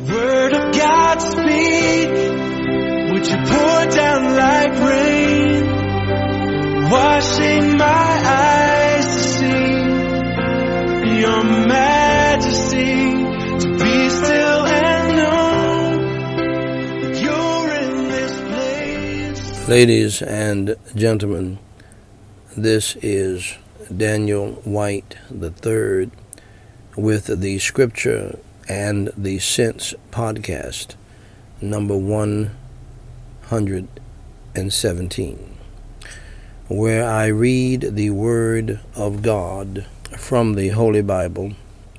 Word of God speak, would you pour down like rain, washing my eyes to see your majesty, to be still and know you're in this place. Ladies and gentlemen, this is Daniel White III with the Scripture and the Sense podcast, number 117, where I read the Word of God from the Holy Bible,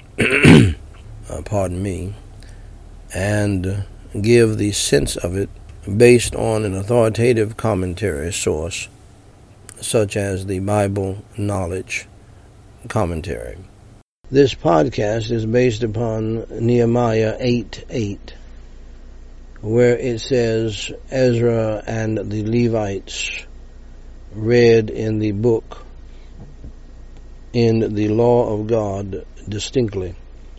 and give the sense of it based on an authoritative commentary source, such as the Bible Knowledge Commentary. This podcast is based upon Nehemiah 8:8, where it says, Ezra and the Levites read in the book, in the law of God distinctly,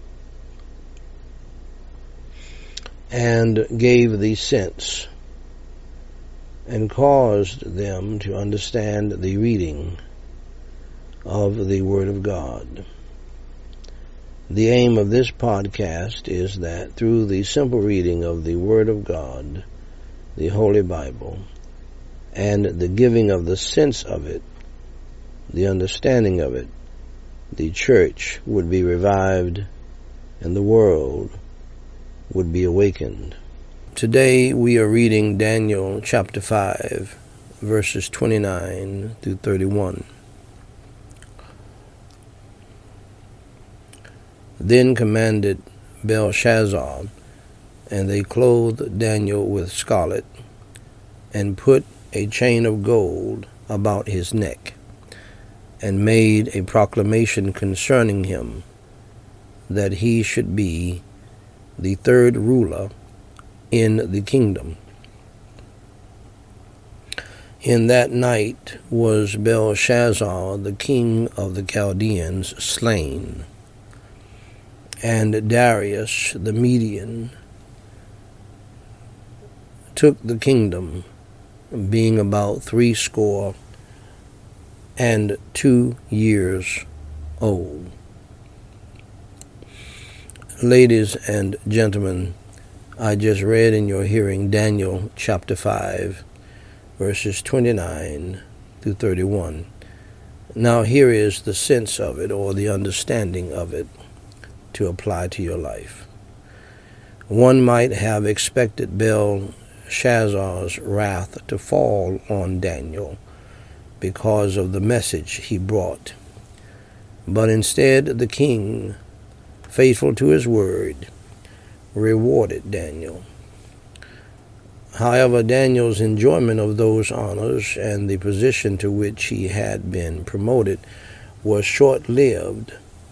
and gave the sense, and caused them to understand the reading of the Word of God. The aim of this podcast is that through the simple reading of the Word of God, the Holy Bible, and the giving of the sense of it, the understanding of it, the church would be revived and the world would be awakened. Today we are reading Daniel chapter 5, verses 29 through 31. Then commanded Belshazzar, and they clothed Daniel with scarlet, and put a chain of gold about his neck, and made a proclamation concerning him, that he should be the third ruler in the kingdom. In that night was Belshazzar, the king of the Chaldeans, slain, and Darius the Median took the kingdom, being about 62 years old. Ladies and gentlemen, I just read in your hearing Daniel chapter 5, verses 29 through 31. Now here is the sense of it, or the understanding of it, to apply to your life. One might have expected Belshazzar's wrath to fall on Daniel because of the message he brought. But instead, the king, faithful to his word, rewarded Daniel. However, Daniel's enjoyment of those honors and the position to which he had been promoted was short-lived.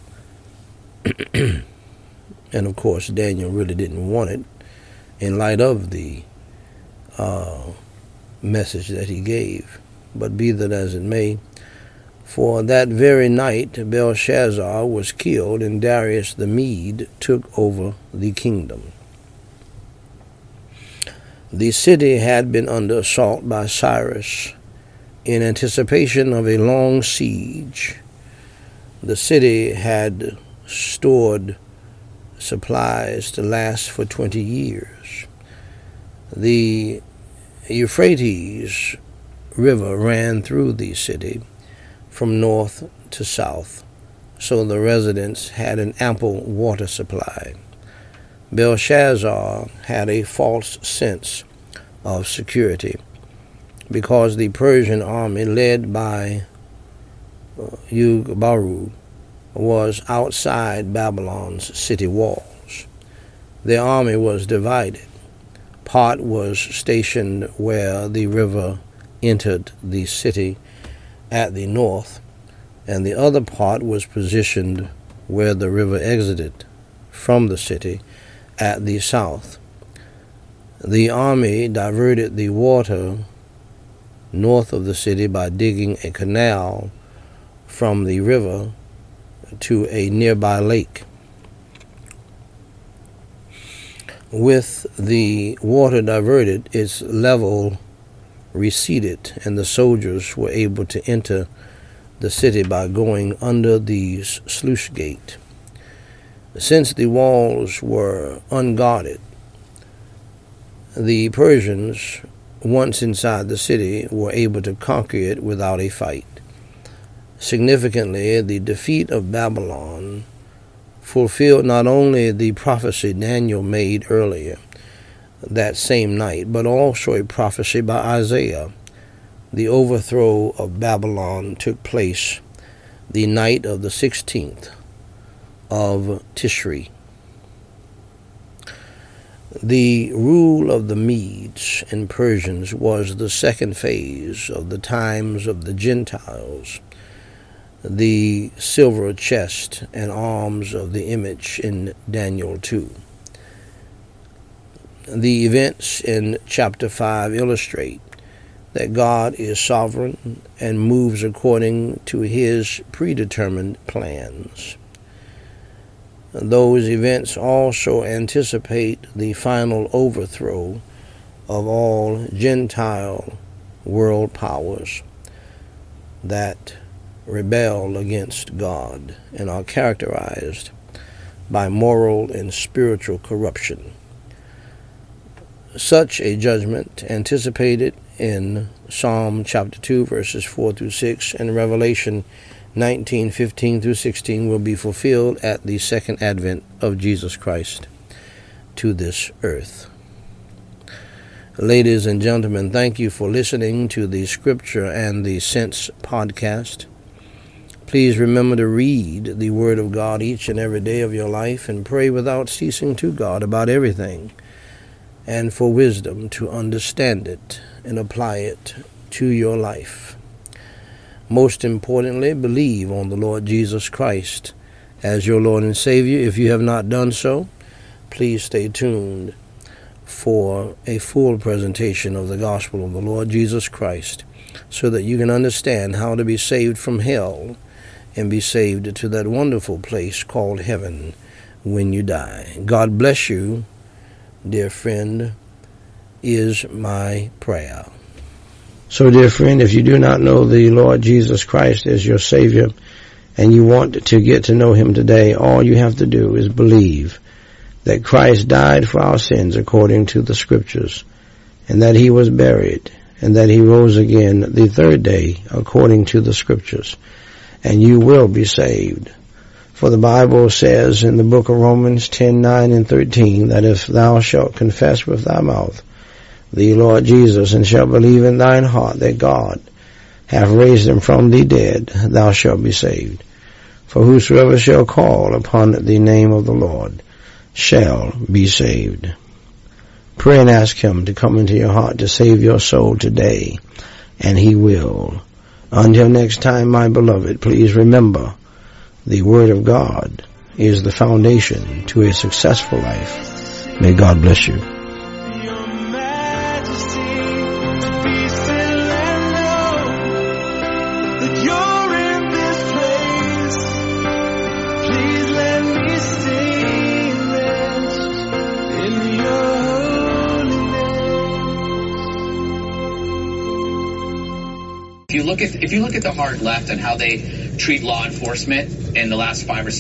And of course, Daniel really didn't want it in light of the message that he gave. But be that as it may, for that very night Belshazzar was killed, and Darius the Mede took over the kingdom. The city had been under assault by Cyrus in anticipation of a long siege. The city had stored supplies to last for 20 years. The Euphrates River ran through the city from north to south, so the residents had an ample water supply. Belshazzar had a false sense of security because the Persian army led by Ugbaru was outside Babylon's city walls. The army was divided. Part was stationed where the river entered the city at the north, and the other part was positioned where the river exited from the city at the south. The army diverted the water north of the city by digging a canal from the river to a nearby lake. With the water diverted, its level receded, and the soldiers were able to enter the city by going under the sluice gate. Since the walls were unguarded, the Persians, once inside the city, were able to conquer it without a fight. Significantly, the defeat of Babylon fulfilled not only the prophecy Daniel made earlier that same night, but also a prophecy by Isaiah. The overthrow of Babylon took place the night of the 16th of Tishri. The rule of the Medes and Persians was the second phase of the times of the Gentiles. The silver chest and arms of the image in Daniel 2. The events in chapter 5 illustrate that God is sovereign and moves according to his predetermined plans. Those events also anticipate the final overthrow of all Gentile world powers that rebel against God and are characterized by moral and spiritual corruption. Such a judgment, anticipated in Psalm chapter 2, verses 4 through 6, and Revelation 19:15 through 16, will be fulfilled at the second advent of Jesus Christ to this earth. Ladies and gentlemen, thank you for listening to the Scripture and the Sense podcast. Please remember to read the Word of God each and every day of your life and pray without ceasing to God about everything, and for wisdom to understand it and apply it to your life. Most importantly, believe on the Lord Jesus Christ as your Lord and Savior. If you have not done so, please stay tuned for a full presentation of the gospel of the Lord Jesus Christ so that you can understand how to be saved from hell and be saved to that wonderful place called heaven when you die. God bless you, dear friend, is my prayer. So, dear friend, if you do not know the Lord Jesus Christ as your Savior and you want to get to know him today, all you have to do is believe that Christ died for our sins according to the Scriptures, and that he was buried, and that he rose again the third day according to the Scriptures, and you will be saved. For the Bible says in the book of Romans 10:9 and 13 that if thou shalt confess with thy mouth the Lord Jesus, and shalt believe in thine heart that God hath raised him from the dead, thou shalt be saved. For whosoever shall call upon the name of the Lord shall be saved. Pray and ask him to come into your heart to save your soul today, and he will. Until next time, my beloved, please remember, the Word of God is the foundation to a successful life. May God bless you. If you look at the hard left and how they treat law enforcement in the last 5 or 6